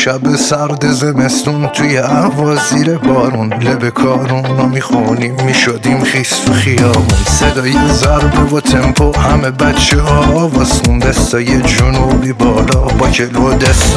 شب سرد زمستون توی هوا زیر بارون، لب کارون رو میخونیم میشدیم خیس تو خیابون. صدای ضربه و تمپو همه بچه ها واسون، دستای جنوبی بالا با کلو دست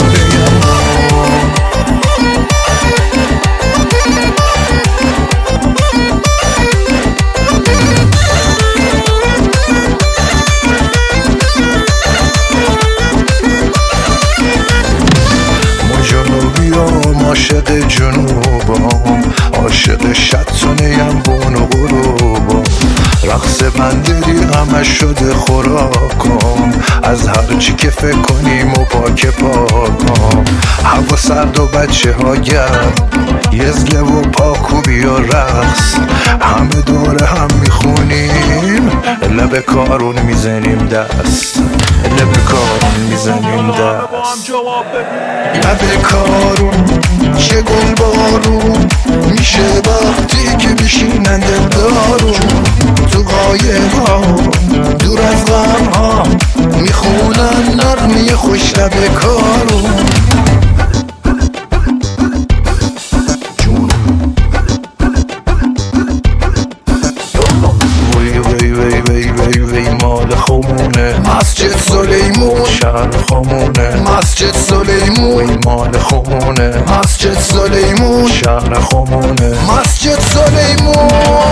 عاشق جنوبم، عاشق شطونیم بون و غروبم. رقص بندری همش شده خوراکم، از هر چی که فکر کنیم و پاک پاکم. هوا سرد و بچه ها گرم، یزله و پاکوبی و رقص، همه دور هم میخونیم، لب کارون میزنیم دست، لب کارون میزنیم دست. لب کارون چه گل بارون میشه وقتی که میشینن دلدارون، تو قایقا دور از غم ها میخونن نغمه خوش. لب کارون مال خمونه، مسجد سلیمون شهر خمونه، مسجد سلیمون مال خمونه، مسجد سلیمون شهر خمونه، مسجد سلیمون.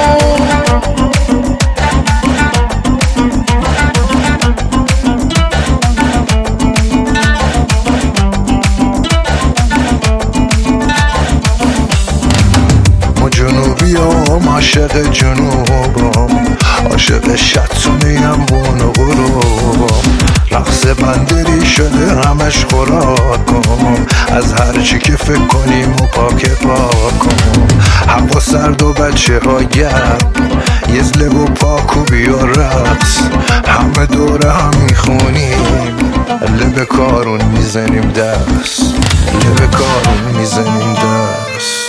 جنوبیام عاشق جنوبم، عاشق شطونیم بون و غروبم. رقص بندری شده همش خوراکم، از هر چی که فکر کنیم و پاک پاکم. هوا سرد و بچه ها گرم، یزله و پاکوبی و رقص، همه دوره هم میخونیم، لب کارون میزنیم دست، لب کارون میزنیم دست.